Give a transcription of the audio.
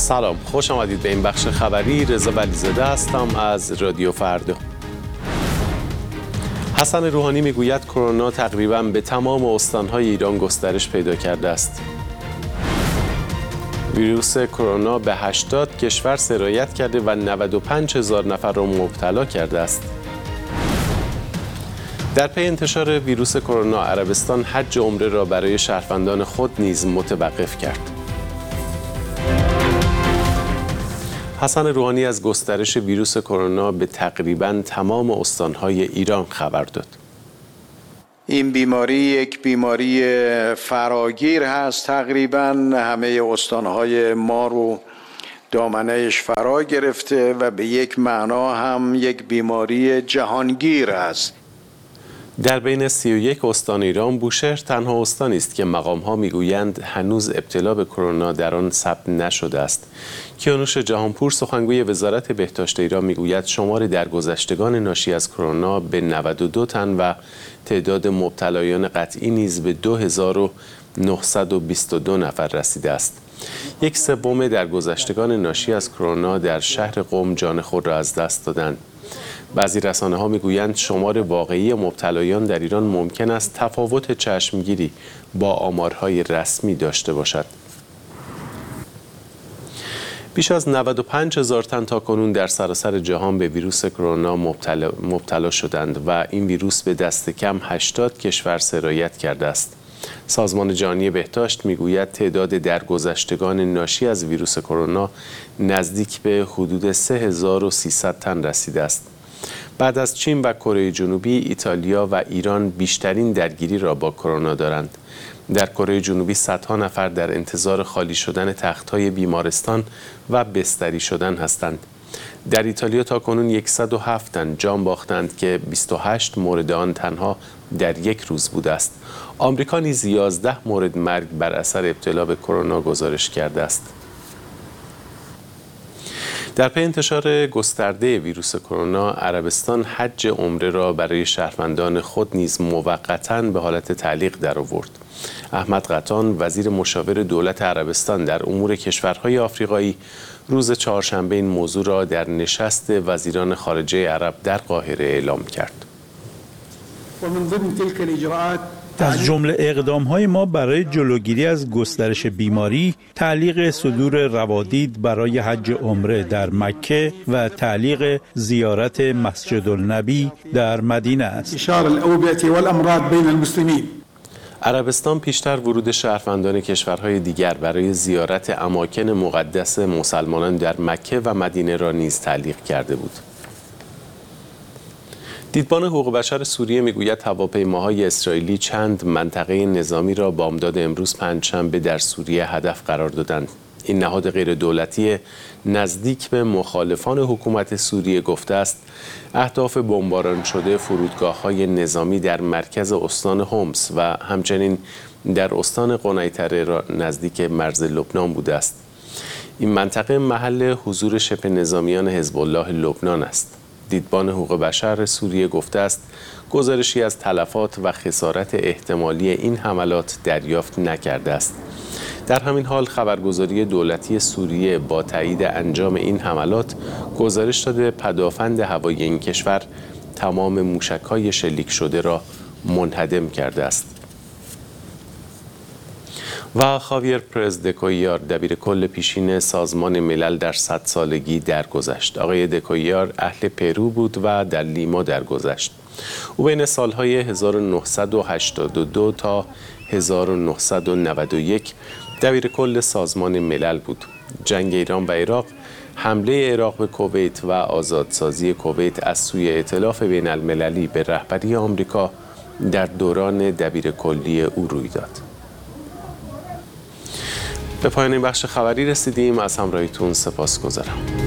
سلام، خوش آمدید به این بخش خبری. رضا ولیزاده هستم از رادیو فردا. حسن روحانی میگوید کرونا تقریباً به تمام استان‌های ایران گسترش پیدا کرده است. ویروس کرونا به 80 کشور سرایت کرده و 95,000 نفر را مبتلا کرده است. در پی انتشار ویروس کرونا، عربستان حج عمره را برای شهروندان خود نیز متوقف کرد. حسن روحانی از گسترش ویروس کرونا به تقریباً تمام استان‌های ایران خبر داد. این بیماری یک بیماری فراگیر هست. تقریباً همه استان‌های ما رو دامنه‌اش فرا گرفته و به یک معنا هم یک بیماری جهانگیر است. در بین 31 استان ایران، بوشهر تنها استانی است که مقام‌ها میگویند هنوز ابتلا به کرونا در آن ثبت نشده است. کیانوش جهانپور، سخنگوی وزارت بهداشت ایران، میگوید شمار درگذشتگان ناشی از کرونا به 92 تن و تعداد مبتلایان قطعی نیز به 2922 نفر رسیده است. 1/3 درگذشتگان ناشی از کرونا در شهر قم جان خود را از دست دادند. بعضی رسانه‌ها میگویند شمار واقعی مبتلایان در ایران ممکن است تفاوت چشمگیری با آمارهای رسمی داشته باشد. بیش از 95,000 تن تاکنون در سراسر جهان به ویروس کرونا مبتلا شدند و این ویروس به دست کم 80 کشور سرایت کرده است. سازمان جهانی بهداشت میگوید تعداد درگذشتگان ناشی از ویروس کرونا نزدیک به حدود 3300 تن رسیده است. بعد از چین و کره جنوبی، ایتالیا و ایران بیشترین درگیری را با کرونا دارند. در کره جنوبی صدها نفر در انتظار خالی شدن تخت‌های بیمارستان و بستری شدن هستند. در ایتالیا تاکنون 107 تن جان باختند که 28 مورد آن تنها در یک روز بوده است. آمریکا نیز 11 مورد مرگ بر اثر ابتلا به کرونا گزارش کرده است. در پی انتشار گسترده ویروس کرونا، عربستان حج عمره را برای شهروندان خود نیز موقتاً به حالت تعلیق درآورد. احمد قطان، وزیر مشاور دولت عربستان در امور کشورهای آفریقایی، روز چهارشنبه این موضوع را در نشست وزیران خارجه عرب در قاهره اعلام کرد. از جمله اقدام‌های ما برای جلوگیری از گسترش بیماری، تعلیق صدور روادید برای حج عمره در مکه و تعلیق زیارت مسجد النبی در مدینه است. عربستان پیشتر ورود شهروندان کشورهای دیگر برای زیارت اماکن مقدس مسلمانان در مکه و مدینه را نیز تعلیق کرده بود. دیدبان حقوق بشر سوریه میگوید هواپیماهای اسرائیلی چند منطقه نظامی را بامداد امروز پنجشنبه در سوریه هدف قرار دادند. این نهاد غیر دولتی نزدیک به مخالفان حکومت سوریه گفته است اهداف بمباران شده فرودگاه‌های نظامی در مرکز استان حمص و همچنین در استان قنیطره نزدیک مرز لبنان بوده است. این منطقه محل حضور شبه نظامیان حزب الله لبنان است. دیدبان حقوق بشر سوریه گفته است گزارشی از تلفات و خسارت احتمالی این حملات دریافت نکرده است. در همین حال خبرگزاری دولتی سوریه با تایید انجام این حملات گزارش داده پدافند هوایی این کشور تمام موشک‌های شلیک شده را منهدم کرده است. و خاویر پرز دکویار، دبیرکل پیشین سازمان ملل، در 100 سالگی درگذشت. آقای دکویار اهل پرو بود و در لیما درگذشت. او بین سالهای 1982 تا 1991 دبیرکل سازمان ملل بود. جنگ ایران و عراق، حمله عراق به کویت و آزادسازی کویت از سوی ائتلاف بین المللی به رهبری آمریکا در دوران دبیرکلی او روی داد. به پایان این بخش خبری رسیدیم. از همراهیتون سپاسگزارم.